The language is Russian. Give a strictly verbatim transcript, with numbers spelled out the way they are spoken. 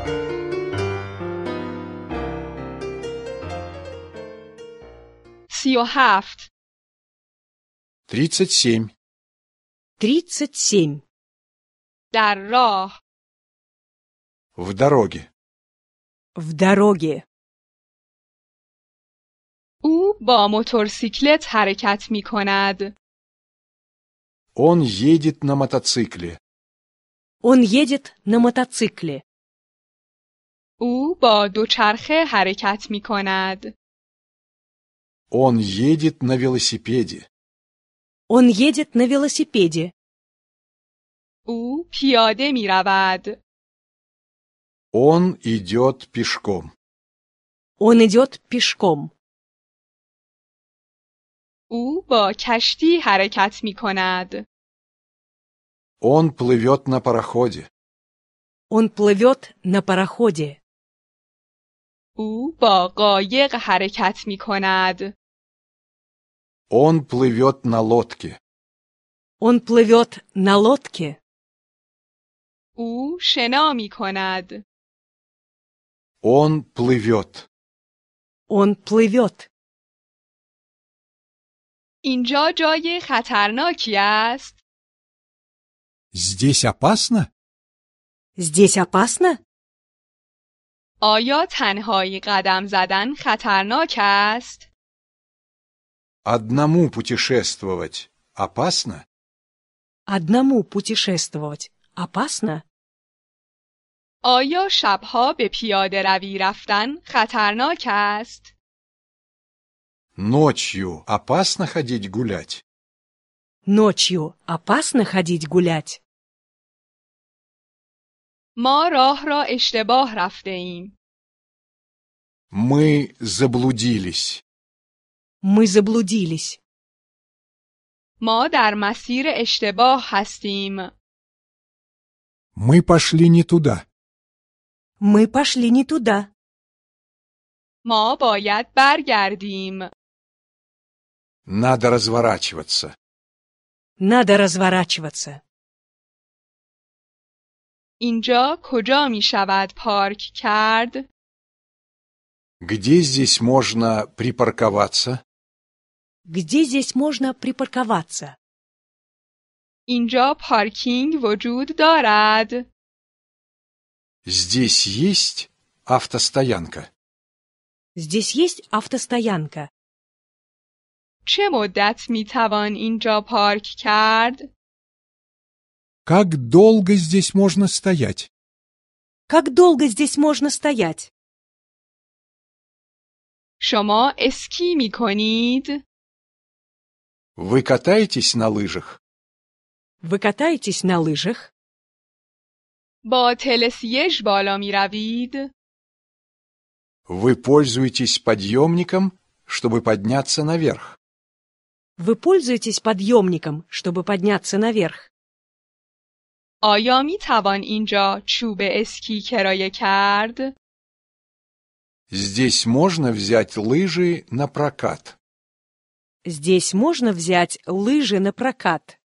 سی و هفت. Тридцать семь. тридцать семь. در راه. В дороге. В дороге. او با موتورسیکلت حرکت می کند. Он едет на мотоцикле. Он едет на мотоцикле. او با دوچرخه حرکت می کند. Он едет на велосипеде. Он едет на велосипеде. او پیاده می رود. Он идет пешком. Он идет пешком. او با کشتی حرکت می کند. Он плывет на пароходе. Он плывет на пароходе. او با قایق حرکت می کند. Он плывет на лодке. Он плывет на лодке. او شنا می کند. Он плывет. Он плывет. اینجا جای خطرناکی است. Здесь опасно? Здесь опасно? آیا تنهایی قدم زدن خطرناک است؟ Одному путешествовать опасно? Одному путешествовать опасно? آیا شبها به پیاده روی رفتن خطرناک است؟ Ночью опасно ходить гулять? Ночью опасно ходить гулять? ما راه را اشتباه رفته ایم. Мы заблудились. Мы заблудились. ما در مسیر اشتباه هستیم. Мы пошли не туда. Мы пошли не туда. ما باید برگردیم. Надо разворачиваться. Надо разворачиваться. اینجا کجا می شود پارک کرد؟ Где здесь можно припарковаться? Где здесь можно припарковаться? اینجا پارکینگ وجود دارد؟ Здесь есть автостоянка. Здесь есть автостоянка. چه مدت می توان اینجا پارک کرد؟ Как долго здесь можно стоять? Как долго здесь можно стоять? شما اسکی می کنید؟ Вы катаетесь на лыжах? Вы катаетесь на лыжах? با تلسیج بالا می روید؟ Вы пользуетесь подъемником, чтобы подняться наверх? Вы пользуетесь подъемником, чтобы подняться наверх? آیا می توان اینجا چوب اسکی کرایه کرد؟ Здесь можно взять лыжи на прокат. Здесь можно взять лыжи на прокат.